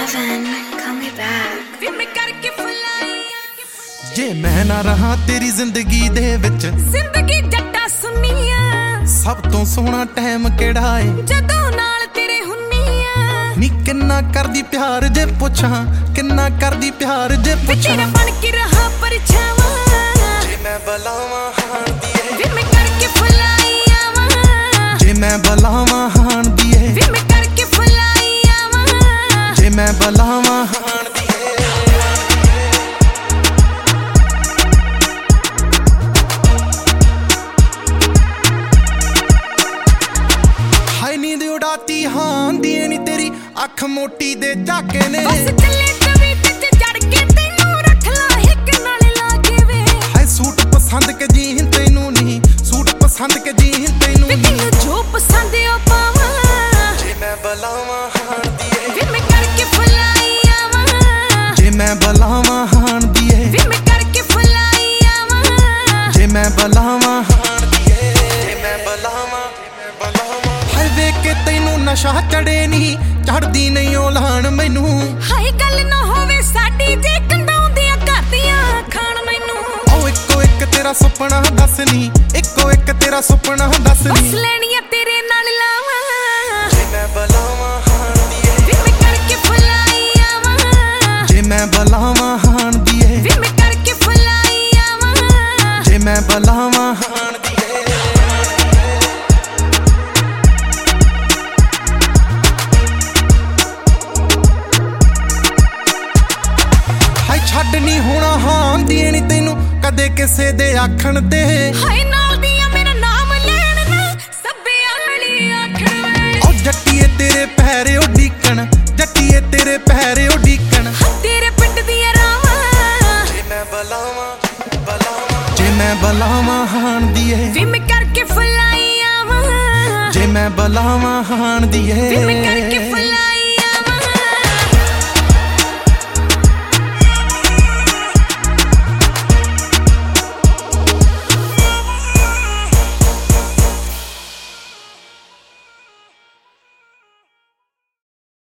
Kevin, call me back. ਜੇ ਮੈਂ ਨਾ ਰਹਾ ਤੇਰੀ ਜ਼ਿੰਦਗੀ ਦੇ ਵਿੱਚ, ਜ਼ਿੰਦਗੀ ਜੱਟਾ ਸੁਨੀਆਂ ਸਭ ਤੋਂ ਸੋਹਣਾ ਟਾਈਮ ਕਿਹੜਾ ਏ ਜਦੋਂ ਨਾਲ ਤੇਰੇ ਹੁੰਨੀਆਂ। ਨੀ ਕਿੰਨਾ ਕਰਦੀ ਪਿਆਰ ਜੇ ਪੁੱਛਾਂ, ਕਿੰਨਾ ਕਰਦੀ ਪਿਆਰ ਜੇ ਪੁੱਛਾਂ, ਤੇਰਾ ਬਣ ਕੇ ਰਹਾ ਪਰਛਾਵਾਂ। ਜੇ ਮੈਂ ਬਲਾਵਾਂ ਹਾਣ ਦੀ ਏ ਵੇ ਮੈਂ ਕਰਕੇ ਫੁਲਾਈ ਆਵਾਂ। ਜੇ ਮੈਂ ਬਲਾਵਾਂ ਹਾਣ ਦੀ ਏ ਵੇ ਮੈਂ ਕਰਕੇ ਫੁਲਾਈ ਆਵਾਂ। ਜੇ ਮੈਂ ਬਲਾਵਾਂ ਹਾਣ ਦੀ ਏ। ਹਾਈ ਨੀਂਦ ਉਡਾਤੀ ਹਾਂ ਦੀ ਨੀ ਤੇਰੀ ਅੱਖ ਮੋਟੀ ਦੇ ਝਾਕੇ ਨੇ। ਬਸ ਚੱਲੇ ਤਵੀਤ ਚ ਜੜ ਕੇ ਤੈਨੂੰ ਰੱਖ ਲਾ ਹਿੱਕ ਨਾਲ ਲਾ ਕੇ ਵੇ। ਹਾਏ ਸੂਟ ਪਸੰਦ ਕੇ ਜੀਨ ਤੈਨੂੰ ਨਹੀਂ, ਸੂਟ ਪਸੰਦ ਕੇ ਜੀਨ ਤੈਨੂੰ ਵੇ ਨਹੀਂ। ਤੈਨੂੰ ਜੋ ਪਸੰਦ ਆ ਪਾਵਾਂ। ਜੇ ਮੈਂ ਬਲਾਵਾਂ ਹਾਣ ਦੀ ਏ ਵੇ ਮੈਂ ਕਰਕੇ ਫੁਲਾਈ ਆਵਾਂ। ਜੇ ਮੈਂ ਬਲਾਵਾਂ ਹਾਣ ਦੀ ਏ ਵੇ ਮੈਂ ਕਰਕੇ ਫੁਲਾਈ ਆਵਾਂ। ਜੇ ਮੈਂ ਬਲਾਵਾਂ ਹਾਣ ਦੀ ਏ ਜੇ ਮੈਂ ਬਲਾਵਾਂ ਹਾਏ ਵੇਖ ਕੇ ਤੈਨੂੰ ਨਸ਼ਾ ਚੜੇ ਨਹੀਂ, ਚੜਦੀ ਨਹੀਂ ਉਹ ਲਾਣ ਮੈਨੂੰ। ਹਾਏ ਗੱਲ ਨਾ ਹੋਵੇ ਸਾਡੀ ਜੇ ਕੰਡਾਉਂਦੀਆਂ ਕਰਦੀਆਂ ਖਾਣ ਮੈਨੂੰ। ਉਹ ਇੱਕੋ ਇੱਕ ਤੇਰਾ ਸੁਪਨਾ ਦੱਸ ਨੀ, ਇੱਕੋ ਇੱਕ ਤੇਰਾ ਸੁਪਨਾ ਦੱਸ ਬਸ ਨੀ। ਲੈਣੀਆਂ ਤੇਰੇ ਨਾਲ ਲਾਵਾਂ। ਜੇ ਮੈਂ ਬਲਾਵਾਂ ਹਾਣ ਦੀ ਏ ਵੇ ਮੈਂ ਕਰਕੇ ਫੁਲਾਈ ਆਵਾਂ। ਜੇ ਮੈਂ ਬਲਾਵਾਂ ਹਾਣ ਦੀ ਏ ਵੇ ਮੈਂ ਕਰਕੇ ਫੁਲਾਈ ਆਵਾਂ। ਜੇ ਮੈਂ ਬਲਾਵਾਂ ਹਾਣ ਦੀ ਏ। ਹਾਏ ਛੱਡ ਨੀ ਹੋਣਾ ਹਾਂ ਦੀ ਨੀ ਤੈਨੂੰ ਕਦੇ ਕਿਸੇ ਦੇ ਆਖਣ ਤੇ। ਹਾਏ ਨਾਲ ਦੀਆਂ ਮੇਰਾ ਨਾਮ ਲੈਣ ਨਾ ਸੱਬੇ ਆਲੀ ਆਖਣ ਵੇ। ਉਹ ਜੱਟੀਏ ਤੇਰੇ ਪੈਰੇ ਉਡੀਕਣ, ਜੱਟੀਏ ਤੇਰੇ ਪੈਰੇ ਉਡੀਕਣ। ਤੇਰੇ ਪਿੰਡ ਦੀਆਂ ਰਾਵਾਂ। ਜੇ ਮੈਂ ਬਲਾਵਾਂ ਜੇ ਮੈਂ ਬਲਾਵਾਂ ਹਾਣ ਦੀ ਏ ਵੇ ਮੈਂ ਕਰਕੇ ਫੁਲਾਈ ਆਵਾਂ। ਜੇ ਮੈਂ ਬਲਾਵਾਂ ਹਾਣ ਦੀ ਵੇ ਮੈਂ ਏ